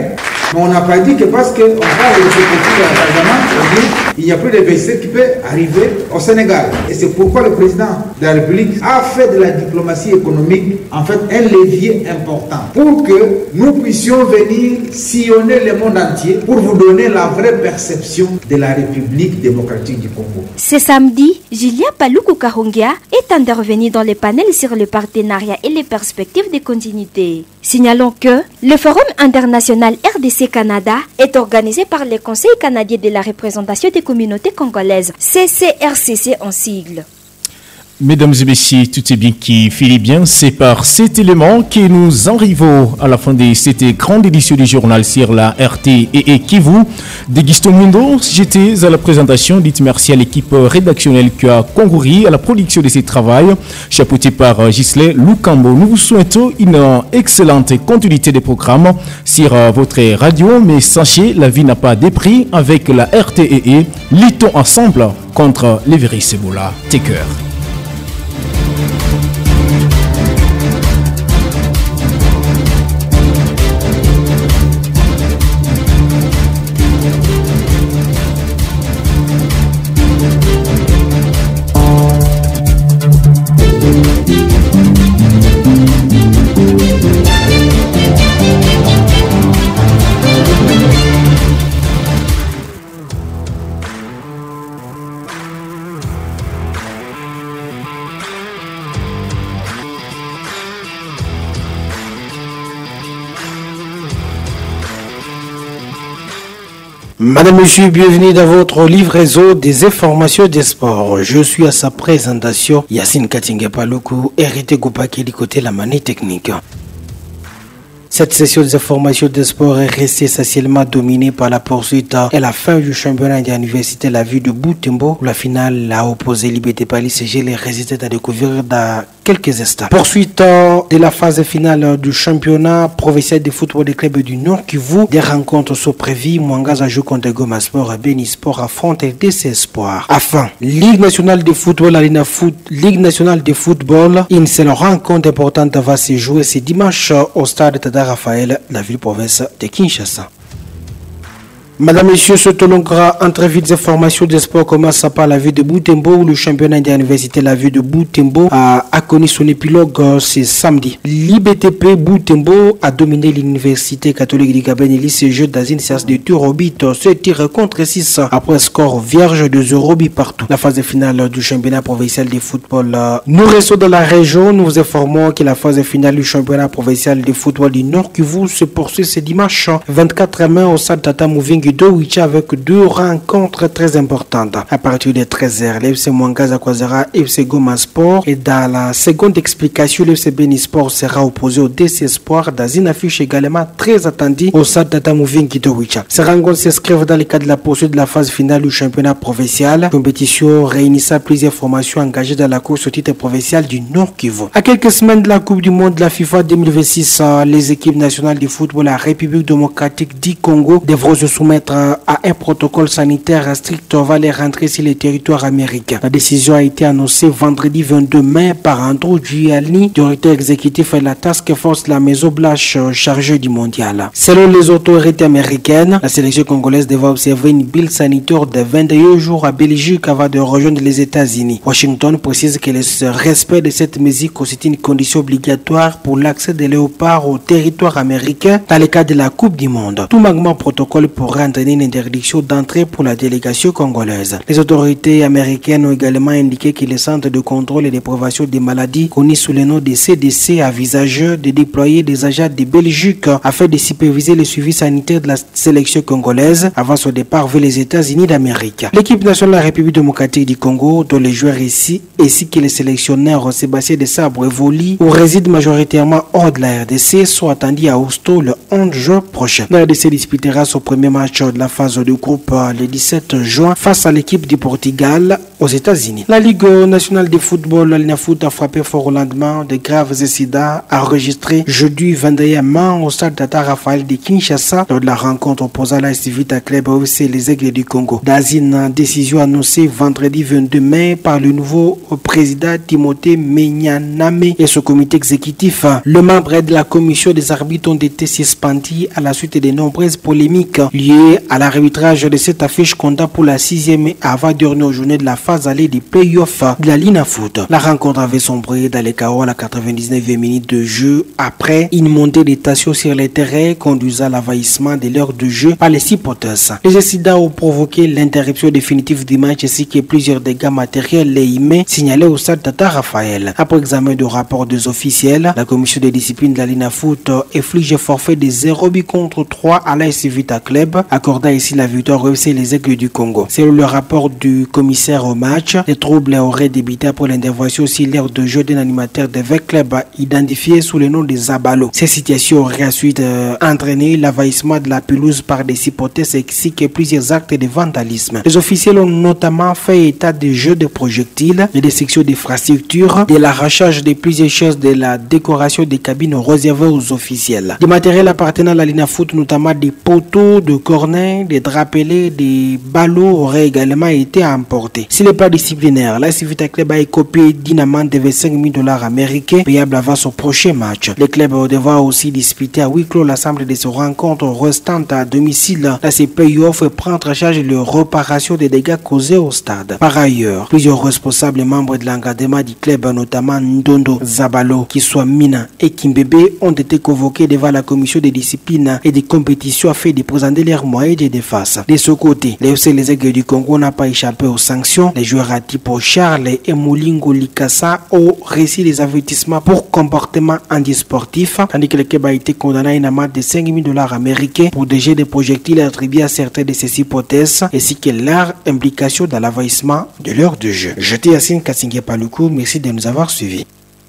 Mais on n'a pas dit que parce qu'on parle de ce conflit de la Casamance, il n'y a plus d'investisseurs qui peuvent arriver au Sénégal. Et c'est pourquoi le président de la République a fait de la diplomatie économique en fait un levier important pour que nous puissions venir sillonner le monde entier pour vous donner la vraie perception de la République démocratique du Congo. Ce samedi, Julia Paluku Kahongia est intervenu dans le panel sur le partenariat et les perspectives de continuité. Signalons que le Forum international R D C-Canada est organisé par le Conseil canadien de la représentation des communautés congolaises, C C R C C en sigle. Mesdames et messieurs, tout est bien qui finit bien. C'est par cet élément que nous arrivons à la fin de cette grande édition du journal sur la R T et Kivu. De Guiston Mundo, j'étais à la présentation. Dites merci à l'équipe rédactionnelle qui a concouru à la production de ce travail, chapeauté par Gisley Lukambo. Nous vous souhaitons une excellente continuité des programmes sur votre radio. Mais sachez, la vie n'a pas de prix. Avec la R T E, luttons ensemble contre les virus Ebola. Take care. Madame, Monsieur, bienvenue dans votre livraison des informations des sports. Je suis à sa présentation, Yacine Katinge Paluku, hérité Goupaki du côté de la manie technique. Cette session des informations des sports est restée essentiellement dominée par la poursuite et la fin du championnat de l'université La Ville de Butembo. La finale a opposé Liberté Pali C G. Les résultats à découvrir dans quelques instants. Poursuite de la phase finale du championnat provincial de football des clubs du Nord Kivu. Des rencontres sont prévues. Mwangaza joue contre Goma Sport et Beni Sport affronte D C Espoir. Enfin, Ligue nationale de football, Alina Foot, Ligue nationale de football, une seule rencontre importante va se jouer ce dimanche au stade Tada Raphaël, la ville-province de Kinshasa. Madame, Messieurs, ce longra entrevue des informations des sports commence par la ville de Butembo où le championnat de l'université La Ville de Butembo a, a connu son épilogue ce samedi. L'I B T P Butembo a dominé l'université catholique du Gabon ce jeu dans une séance de tir au but. Ce tir contre six après score vierge de zéro but partout. La phase finale du championnat provincial de football. Nous restons dans la région. Nous vous informons que la phase finale du championnat provincial de football du Nord Kivu se poursuit ce dimanche vingt-quatre mai au stade Tata Moving de avec deux rencontres très importantes. À partir de treize heures, l'F C Mwangaza Kwazera et F C Goma Sport. Et dans la seconde explication, l'F C Beni Sport sera opposé au D C Espoir dans une affiche également très attendue au stade Tata Moving de Wicha. Ces rencontres s'inscrivent dans le cadre de la poursuite de la phase finale du championnat provincial. Compétition réunissant plusieurs formations engagées dans la course au titre provincial du Nord Kivu. À quelques semaines de la Coupe du Monde de la FIFA deux mille vingt-six, les équipes nationales de football de la République démocratique du Congo devront se soumettre à un protocole sanitaire strict va les rentrer sur le territoire américain. La décision a été annoncée vendredi vingt-deux mai par Andrew Giuliani, directeur exécutif de la Task Force de la Maison Blanche chargée du mondial. Selon les autorités américaines, la sélection congolaise devait observer une bulle sanitaire de vingt et un jours à Belgique avant de rejoindre les États-Unis. Washington précise que le respect de cette mesure constitue une condition obligatoire pour l'accès des léopards au territoire américain dans le cadre de la Coupe du Monde. Tout manquement protocole pourrait entraîner une interdiction d'entrée pour la délégation congolaise. Les autorités américaines ont également indiqué que les centres de contrôle et de prévention des maladies connus sous le nom de C D C envisagent de déployer des agents de Belgique afin de superviser le suivi sanitaire de la sélection congolaise avant son départ vers les États-Unis d'Amérique. L'équipe nationale de la République démocratique du Congo, dont les joueurs ici ainsi que les sélectionneurs Sébastien de Sabre et Voli, où résident majoritairement hors de la R D C, sont attendus à Hosto le onze juin prochain. La R D C disputera son premier match de la phase de groupe le dix-sept juin face à l'équipe du Portugal aux États-Unis. La Ligue nationale de football, la Linafoot, a frappé fort au lendemain de graves incidents enregistrés jeudi vingt et un mai au stade Tata Raphaël de Kinshasa lors de la rencontre opposant la S Vita Club O F C les Aigles du Congo. Dans une décision annoncée vendredi vingt-deux mai par le nouveau président Timothée Menyaname et son comité exécutif, le membre de la commission des arbitres ont été suspendus à la suite de nombreuses polémiques liées à l'arbitrage de cette affiche comptant pour la sixième et avant-dernière journée de la phase allée des playoffs de la Linafoot. La rencontre avait sombré dans les chaos à la quatre-vingt-dix-neuvième minute de jeu après une montée des tensions sur les terrains conduisant à l'envahissement de l'heure de jeu par les supporters. Les incidents ont provoqué l'interruption définitive du match ainsi que plusieurs dégâts matériels et humains signalés au stade Tata Raphaël. Après examen du rapport des officiels, la commission de discipline de la Linafoot inflige forfait de zéro but contre trois à l'A S Vita Club, accordant ici la victoire au F C les Aigles du Congo. Selon le rapport du commissaire au match, les troubles auraient débuté après l'intervention sur l'aire de jeu d'un animateur de vingt clubs identifié sous le nom de Zabalo. Ces situations auraient ensuite euh, entraîné l'envahissement de la pelouse par des supporters ainsi que plusieurs actes de vandalisme. Les officiels ont notamment fait état de jeux de projectiles et des sections d'infrastructures, de l'arrachage de plusieurs choses, de la décoration des cabines réservées aux officiels. Des matériels appartenant à la Linafoot, notamment des poteaux, de cornets, des drapelés, des ballots auraient également été emportés. Si les pas disciplinaires, la Vita Club a écopé d'une amende de vingt-cinq mille dollars américains payable avant son prochain match. Le club devra aussi disputer à huis clos l'ensemble de ses rencontres restantes à domicile dans ses playoffs et prendre en charge les réparations des dégâts causés au stade. Par ailleurs, plusieurs responsables membres de l'encadrement du club, notamment Ndondo, Zabalo, Kiswamina et Kimbebe, ont été convoqués devant la commission de discipline et des compétitions afin de présenter leurs moyens de défense. De ce côté, le F C les Aigles du Congo n'a pas échappé aux sanctions. Les joueurs à type Charles et Moulingo Likasa ont reçu des avertissements pour comportement antisportif, tandis que le club a été condamné à une amende de cinq mille dollars américains pour des jets de projectiles attribués à certains de ses hypothèses, ainsi que leur implication dans l'envahissement de l'heure de jeu. Je suis Yassine Kassingé Paloukou, merci de nous avoir suivis.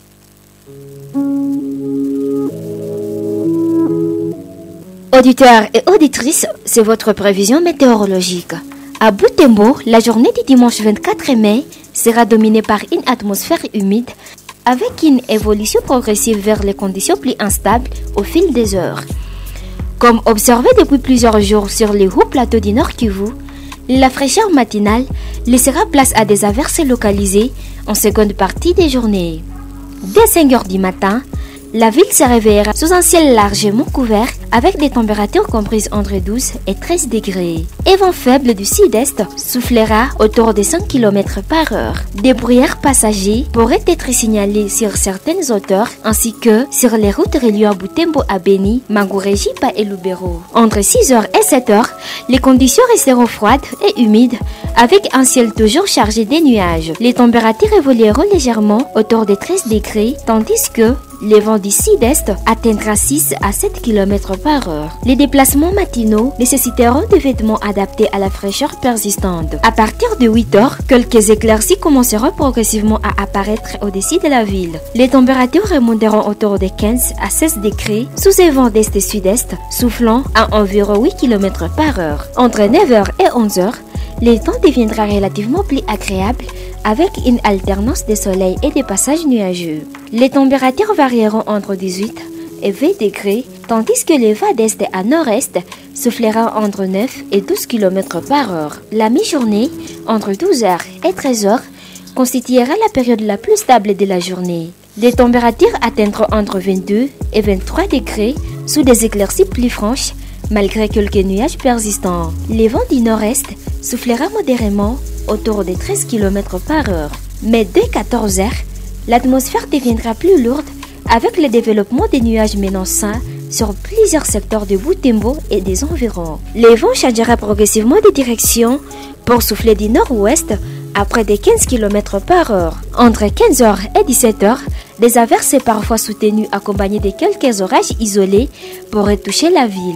Auditeurs et auditrices, c'est votre prévision météorologique. À Butembo, la journée du dimanche vingt-quatre mai sera dominée par une atmosphère humide avec une évolution progressive vers les conditions plus instables au fil des heures. Comme observé depuis plusieurs jours sur les hauts plateaux du Nord Kivu, la fraîcheur matinale laissera place à des averses localisées en seconde partie des journées. Dès cinq heures du matin, la ville se réveillera sous un ciel largement couvert avec des températures comprises entre douze et treize degrés. Et vent faible du sud-est soufflera autour de cinq kilomètres par heure. Des brouillards passagers pourraient être signalés sur certaines hauteurs ainsi que sur les routes reliant Butembo à Beni, Mangurejipa et Lubero. Entre six heures et sept heures, les conditions resteront froides et humides avec un ciel toujours chargé de nuages. Les températures évolueront légèrement autour de treize degrés tandis que les vents du sud-est atteindra six à sept kilomètres par heure. Les déplacements matinaux nécessiteront des vêtements adaptés à la fraîcheur persistante. À partir de huit heures, quelques éclaircies commenceront progressivement à apparaître au-dessus de la ville. Les températures remonteront autour de quinze à seize degrés sous un vent d'est et sud-est soufflant à environ huit kilomètres par heure. Entre neuf heures et onze heures, le temps deviendra relativement plus agréable avec une alternance de soleil et de passages nuageux. Les températures varieront entre dix-huit et vingt degrés, tandis que le vent d'est à nord-est soufflera entre neuf et douze kilomètres par heure. La mi-journée, entre douze heures et treize heures, constituera la période la plus stable de la journée. Les températures atteindront entre vingt-deux et vingt-trois degrés sous des éclaircies plus franches, malgré quelques nuages persistants. Le vent du nord-est soufflera modérément autour de treize kilomètres par heure. Mais dès quatorze heures, l'atmosphère deviendra plus lourde avec le développement des nuages menaçants sur plusieurs secteurs de Butembo et des environs. Le vent changera progressivement de direction pour souffler du nord-ouest à près de quinze kilomètres par heure. Entre quinze heures et dix-sept heures, des averses parfois soutenues accompagnées de quelques orages isolés pourraient toucher la ville.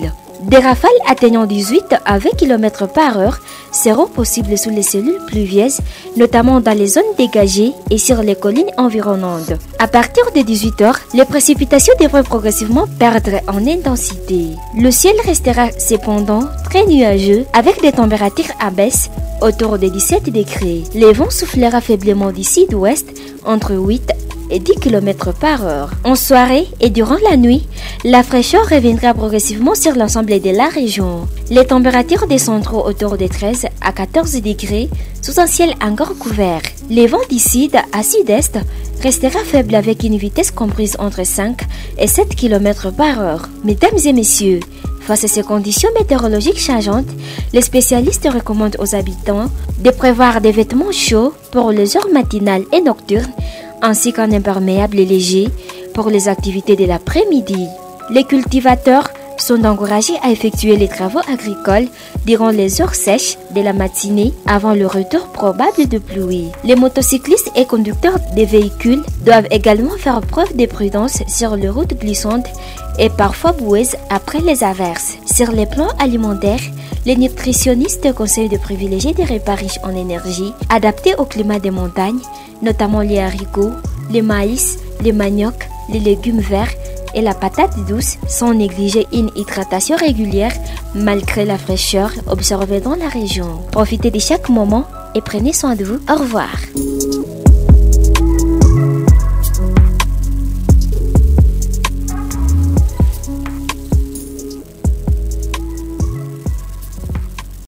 Des rafales atteignant dix-huit à vingt kilomètres par heure seront possibles sous les cellules pluvieuses, notamment dans les zones dégagées et sur les collines environnantes. À partir de dix-huit heures, les précipitations devraient progressivement perdre en intensité. Le ciel restera cependant très nuageux avec des températures à baisse autour de dix-sept degrés. Les vents soufflera faiblement du sud-ouest entre huit et dix kilomètres par heure. En soirée et durant la nuit, la fraîcheur reviendra progressivement sur l'ensemble de la région. Les températures descendront autour de treize à quatorze degrés sous un ciel encore couvert. Les vents du sud à sud-est restera faible avec une vitesse comprise entre cinq et sept kilomètres par heure. Mesdames et messieurs, face à ces conditions météorologiques changeantes, les spécialistes recommandent aux habitants de prévoir des vêtements chauds pour les heures matinales et nocturnes, ainsi qu'un imperméable léger pour les activités de l'après-midi. Les cultivateurs sont encouragés à effectuer les travaux agricoles durant les heures sèches de la matinée avant le retour probable de pluie. Les motocyclistes et conducteurs des véhicules doivent également faire preuve de prudence sur les routes glissantes et parfois boueuses après les averses. Sur les plans alimentaires, les nutritionnistes conseillent de privilégier des repas riches en énergie adaptés au climat des montagnes, notamment les haricots, les maïs, les maniocs, les légumes verts et la patate douce, sans négliger une hydratation régulière malgré la fraîcheur observée dans la région. Profitez de chaque moment et prenez soin de vous. Au revoir.